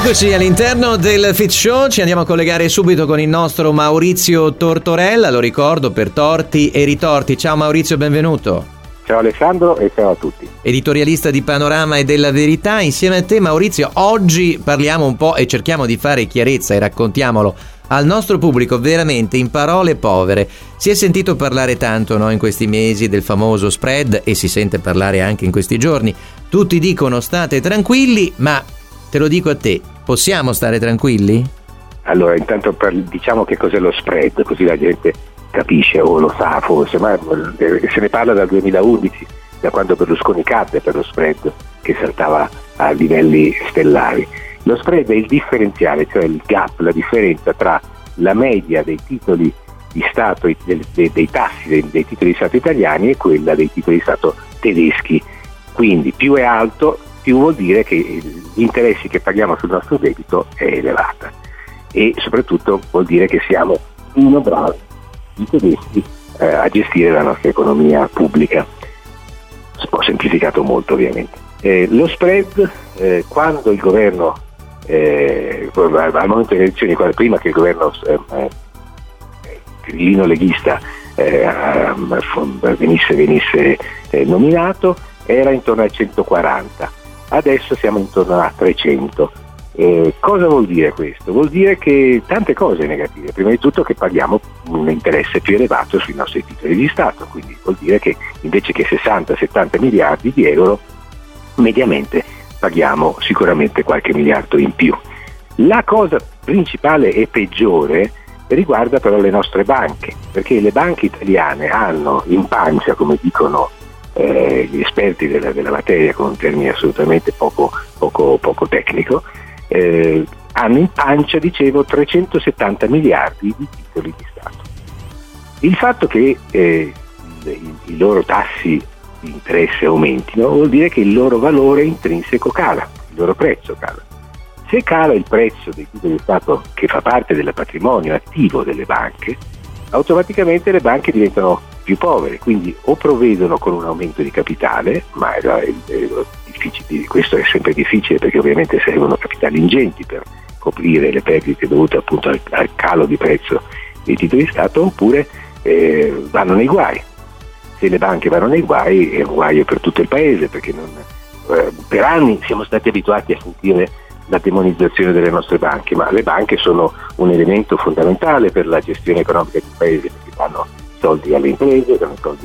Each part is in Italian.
Eccoci all'interno del Fit Show, ci andiamo a collegare subito con il nostro Maurizio Tortorella, lo ricordo, per Torti e Ritorti. Ciao Maurizio, benvenuto. Ciao Alessandro e ciao a tutti. Editorialista di Panorama e della Verità, insieme a te Maurizio, oggi parliamo un po' e cerchiamo di fare chiarezza e raccontiamolo al nostro pubblico veramente in parole povere. Si è sentito parlare tanto, no, in questi mesi del famoso spread e si sente parlare anche in questi giorni. Tutti dicono state tranquilli, ma te lo dico a te, possiamo stare tranquilli? Allora, intanto diciamo che cos'è lo spread, così la gente capisce o lo sa forse, ma se ne parla dal 2011, da quando Berlusconi cadde per lo spread che saltava a livelli stellari. Lo spread è il differenziale, cioè il gap, la differenza tra la media dei titoli di Stato, dei tassi dei titoli di Stato italiani e quella dei titoli di Stato tedeschi. Quindi più è alto, più vuol dire che gli interessi che paghiamo sul nostro debito è elevata, e soprattutto vuol dire che siamo meno bravi i tedeschi a gestire la nostra economia pubblica. Ho semplificato molto ovviamente. Lo spread, quando il governo al momento delle elezioni, prima che il governo grillino leghista venisse nominato, era intorno ai 140, adesso siamo intorno a 300. Cosa vuol dire questo? Vuol dire che tante cose negative. Prima di tutto che paghiamo un interesse più elevato sui nostri titoli di Stato, quindi vuol dire che invece che 60-70 miliardi di euro mediamente paghiamo sicuramente qualche miliardo in più. La cosa principale e peggiore riguarda però le nostre banche, perché le banche italiane hanno in pancia, come dicono gli esperti della materia con un termine assolutamente poco tecnico, hanno in pancia, dicevo, 370 miliardi di titoli di Stato. Il fatto che i loro tassi di interesse aumentino vuol dire che il loro valore intrinseco cala, il loro prezzo cala. Se cala il prezzo dei titoli di Stato, che fa parte del patrimonio attivo delle banche, automaticamente le banche diventano più povere, quindi o provvedono con un aumento di capitale, ma questo è sempre difficile perché ovviamente servono capitali ingenti per coprire le perdite dovute appunto al calo di prezzo dei titoli di Stato, oppure vanno nei guai. Se le banche vanno nei guai è un guaio per tutto il paese, perché per anni siamo stati abituati a sentire la demonizzazione delle nostre banche, ma le banche sono un elemento fondamentale per la gestione economica del paese, perché danno soldi alle imprese, danno soldi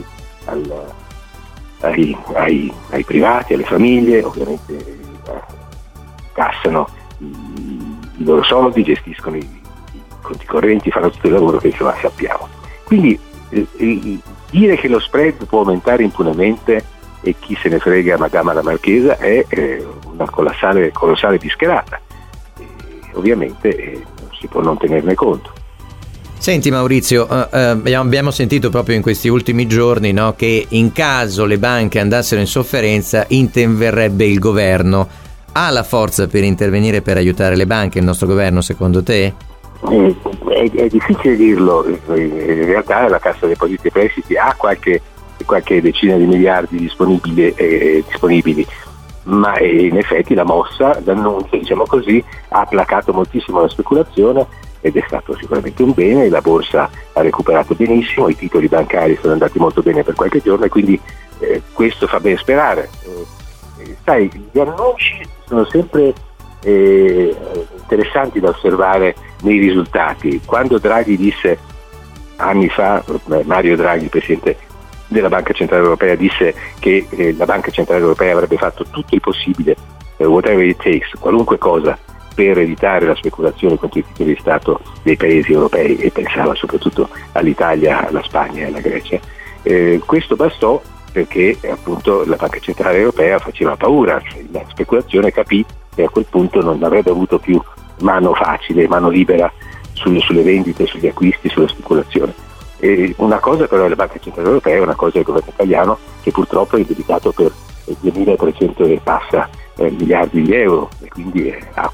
ai privati, alle famiglie, ovviamente cassano i loro soldi, gestiscono i conti correnti, fanno tutto il lavoro che insomma sappiamo. Quindi dire che lo spread può aumentare impunemente e chi se ne frega Madama la Marchesa è una colossale discherata. Ovviamente non si può non tenerne conto. Senti Maurizio, abbiamo sentito proprio in questi ultimi giorni, no, che in caso le banche andassero in sofferenza interverrebbe il governo. Ha la forza per intervenire per aiutare le banche il nostro governo, secondo te? È difficile dirlo, in realtà la Cassa Depositi e Prestiti ha qualche decina di miliardi disponibili, ma in effetti la mossa, l'annuncio, diciamo così, ha placato moltissimo la speculazione ed è stato sicuramente un bene. La borsa ha recuperato benissimo, i titoli bancari sono andati molto bene per qualche giorno e quindi questo fa ben sperare. Sai, gli annunci sono sempre interessanti da osservare nei risultati. Quando Draghi disse anni fa, Mario Draghi, presidente della Banca Centrale Europea, disse che la Banca Centrale Europea avrebbe fatto tutto il possibile, whatever it takes, qualunque cosa, per evitare la speculazione contro i titoli di Stato dei paesi europei, e pensava soprattutto all'Italia, alla Spagna e alla Grecia. Questo bastò perché appunto la Banca Centrale Europea faceva paura, cioè la speculazione capì che a quel punto non avrebbe avuto più mano facile, mano libera sulle vendite, sugli acquisti, sulla speculazione. Una cosa però è la Banca Centrale Europea, una cosa è il governo italiano, che purtroppo è indebitato per 2.300 e passa miliardi di euro, e quindi ha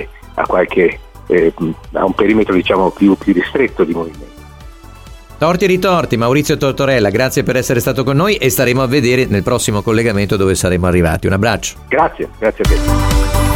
un perimetro, diciamo, più ristretto di movimento. Torti e ritorti, Maurizio Tortorella, grazie per essere stato con noi e staremo a vedere nel prossimo collegamento dove saremo arrivati. Un abbraccio. Grazie a te.